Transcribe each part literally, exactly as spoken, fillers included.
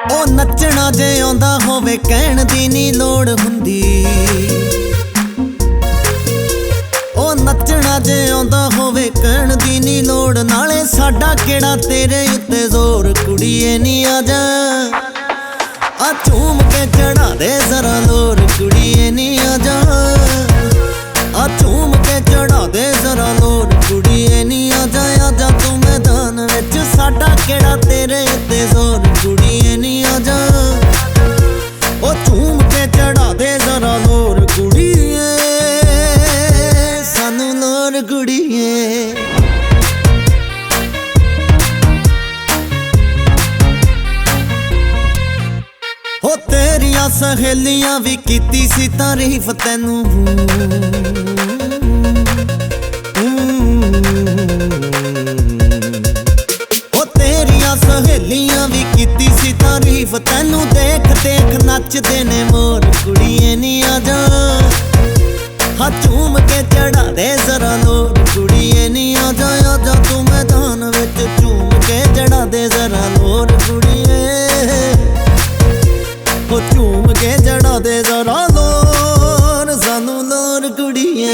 ओ नचना जे आउंदा होवे कहण दी नी लोड़ हुंदी। ओ नचना जे आउंदा होवे कहण दी नी लोड़, नाले साडा केड़ा तेरे उत्ते जोर। कुड़िए नी आजा आ झूम के चढ़ा दे जरा लोर। कुड़िए नी आजा आ झूम के चढ़ा दे जरा लोर। कुड़िए नी आजा आजा तू मैदान विच, साडा केड़ा तेरे उत्ते जोर। कुड़िए नी आजा ओ झूम के चढ़ा दे जरा लोर। कुड़िए सानू लोर कुड़िए। हो तेरिया सहेलियां भी कीती सी तारीफ तैनू। हो तेरिया सहेलियां भी कीती सी तारीफ तैनू, देख देख नचदे ने मोर। कुड़िए नी आजा हाँ झूम के चढ़ा दे जरा लोर। कुड़िए नी आजा आजा तू मैदान विच, झूम के चढ़ा दे जरा लोर। कुड़िए ओ झूम के चढ़ा दे जरा लोर, सानू लोर कुड़िए।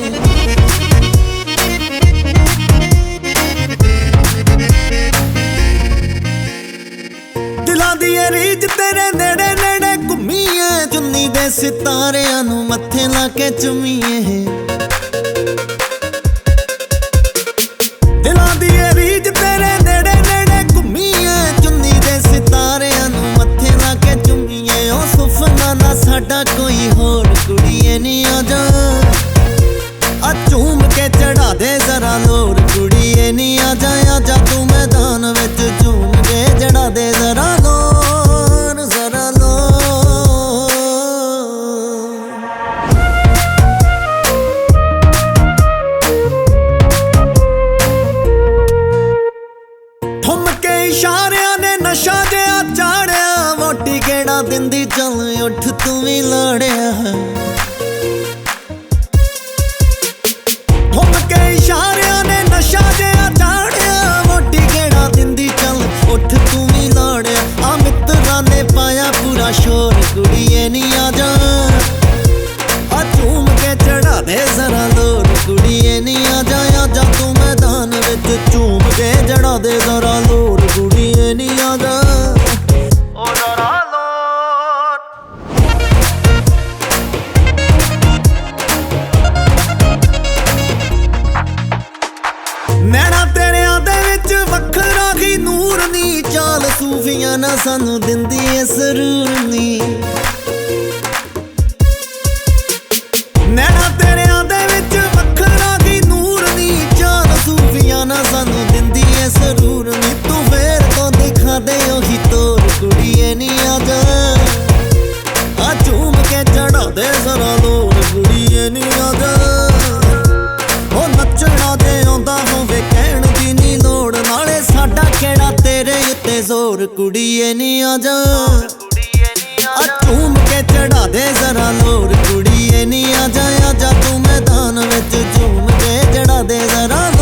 दिलां दी रीझ तेरे नेड़े नेड़े घुम्मीए, चुन्नी दे सितारियां नू मत्थे ला के चुम्मीए। दिलां दी रीझ तेरे नेड़े नेड़े घुम्मीए, चुन्नी दे सितारियां नू मत्थे ला के चुम्मीए। ओ सुफना ना साडा कोई होर। कुड़िए नी आजा आ झूम के चढ़ा दे जरा लोर। कुड़िए नी आजा आजा तू मैदान विच, झूम के चढ़ा दे जरा लोर जरा लोर। ठुमके इशारियां ने नशा जिहा चाढ़िया, वोटी केड़ा दिंदी चल उठ तू भी लड़िया। ठुमके इशारियां ने नशा जिहा चाढ़िया, वोटी केड़ा दिंदी चल उठ तू भी लड़िया। आ मित्तरां ने पाया पूरा शोर। कुड़िए नी आजा आ झूम के चढ़ा दे जरा लोर। कुड़िए नी आजा आजा तू मैदान विच, झूम के चढ़ा दे जरा लोर। कुड़िए नी आजा ओ जरा लोर। नैना तेरियां दे विच वखरा ही नूर नी, चाल सूफियां ना सानू दिंदी ए सरूर नी। नैना तेरियां दे विच वखरा ही नूर नी, चाल सूफियां ना सानू दिंदी ए सरूर नी। तू फेर तो दिखा दे ओही तोर। कुड़िए नी आजा आ झूम के चढ़ा दे जरा लोर। कुड़िए नी आजा ओ नचना जे आउंदा होवे कहण दी नी लोड़, नाले साडा केड़ा तेरे उत्ते जोर। कुड़िए नी आजा आ झूम के चढ़ा दे जरा लोर। कुड़िए नी आजा आजा तू मैदान विच, झूम के चढ़ा दे जरा।